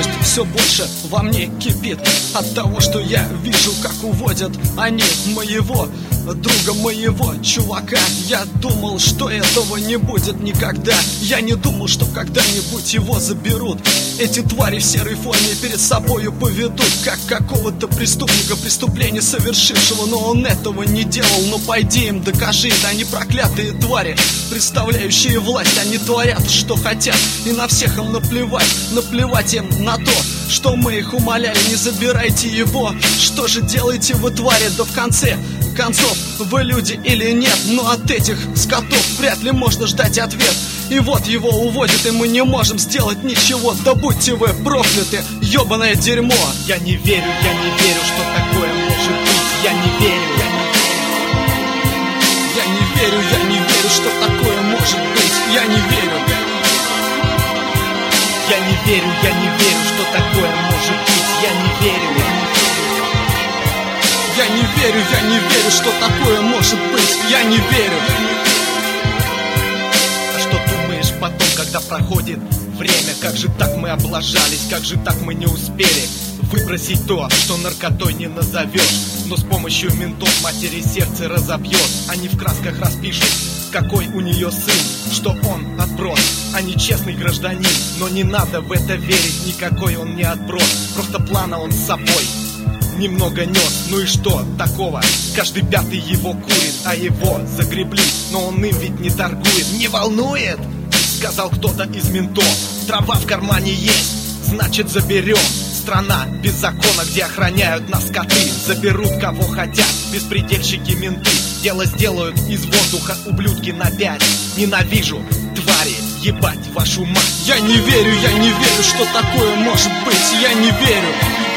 Злость все больше во мне кипит от того, что я вижу, как уводят они моего друга, моего чувака. Я думал, что этого не будет никогда. Я не думал, что когда-нибудь его заберут. Эти твари в серой форме перед собою поведут, как какого-то преступника, преступление совершившего. Но он этого не делал. Но пойди им докажи, это они проклятые твари, представляющие власть. Они творят, что хотят, и на всех им наплевать. Наплевать им на то, что мы их умоляли: не забирайте его. Что же делаете вы, твари? Да в конце концов, вы люди или нет? Но от этих скотов вряд ли можно ждать ответ. И вот его уводят, и мы не можем сделать ничего. Да будьте вы прокляты, ёбаное дерьмо. Я не верю, что такое может быть. Я не верю, я не верю, что такое может быть. Я не верю. Я не верю, что такое может быть. Я не верю. Я не верю, что такое может быть. Я не верю. А что думаешь потом, когда проходит время? Как же так мы облажались, как же так мы не успели выбросить то, что наркотой не назовешь, но с помощью ментов матери сердце разобьет. Они в красках распишут, какой у нее сын, что он отброс, а не честный гражданин. Но не надо в это верить, никакой он не отброс. Просто плана он с собой немного нес. Ну и что такого? Каждый пятый его курит, а его загребли, но он им ведь не торгует. Не волнует, сказал кто-то из ментов. Трава в кармане есть, значит заберем. Страна без закона, где охраняют нас коты. Заберут кого хотят, беспредельщики менты. Дело сделают из воздуха, ублюдки на 5. Ненавижу, твари, ебать вашу мать. Я не верю, что такое может быть. Я не верю.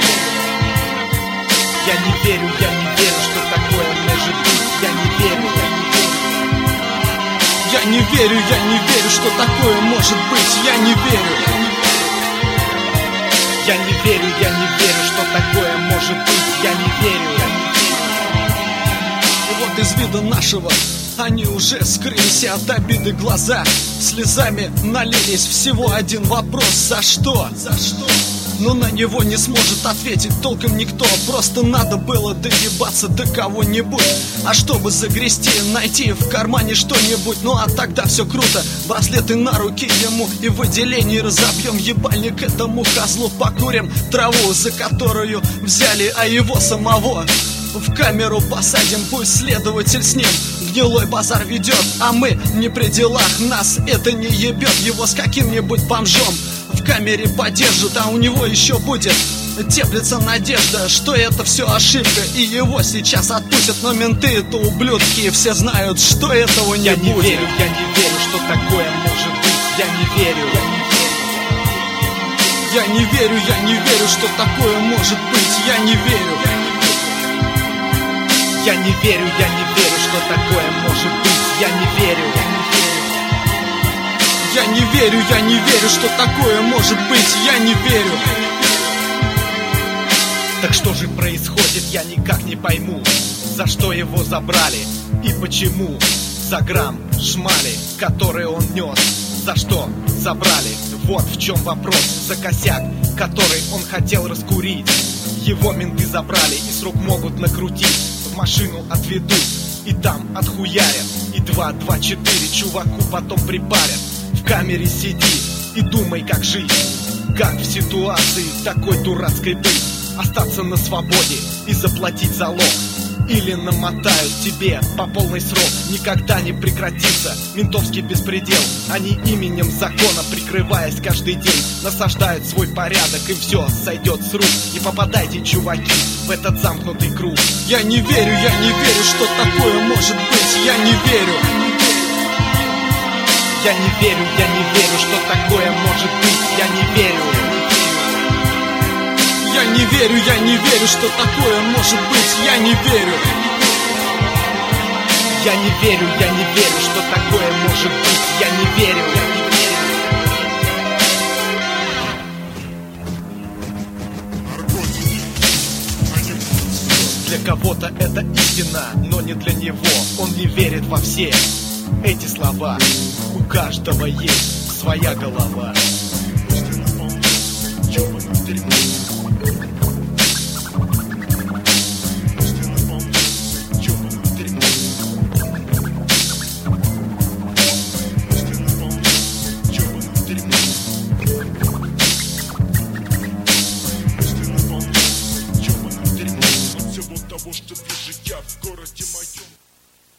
Я не верю, что такое может быть. Я не верю. Я не верю, что такое может быть. Я не верю. Я не верю, что такое может быть. Я не верю. И вот из вида нашего они уже скрылись, и от обиды глаза слезами налились. Всего один вопрос: за что? За что? Но на него не сможет ответить толком никто. Просто надо было доебаться до кого-нибудь. А чтобы загрести, найти в кармане что-нибудь. Ну а тогда все круто. Браслеты на руки ему и в отделении разобьем ебальник этому козлу. Покурим траву, за которую взяли, а его самого в камеру посадим. Пусть следователь с ним гнилой базар ведет, а мы не при делах, нас это не ебет. Его с каким-нибудь бомжом в камере подержат, а у него еще будет теплится надежда, что это все ошибка, и его сейчас отпустят. Но менты это ублюдки, и все знают, что этого не будет. Я не верю, что такое может быть. Я не верю. Я не верю, что такое может быть. Я не верю. Я не верю, что такое может быть. Я не верю. Я не верю, что такое может быть. Я не верю. Так что же происходит, я никак не пойму. За что его забрали и почему? За грамм шмали, который он нес. За что забрали? Вот в чем вопрос. За косяк, который он хотел раскурить. Его менты забрали и с рук могут накрутить. В машину отведут и там отхуярят. И 2-2-4 чуваку потом припарят. В камере сиди и думай, как жить. Как в ситуации такой дурацкой быть. Остаться на свободе и заплатить залог. Или намотают тебе по полный срок. Никогда не прекратится ментовский беспредел. Они именем закона, прикрываясь каждый день, насаждают свой порядок, и все сойдет с рук. Не попадайте, чуваки, в этот замкнутый круг. Я не верю, что такое может быть. Я не верю. Я не верю, что такое может быть. Я не верю. Я не верю, что такое может быть. Я не верю. Я не верю, что такое может быть. Я не верю. Для кого-то это истина, но не для него. Он не верит во все эти слова. У каждого есть своя голова. дерьмо.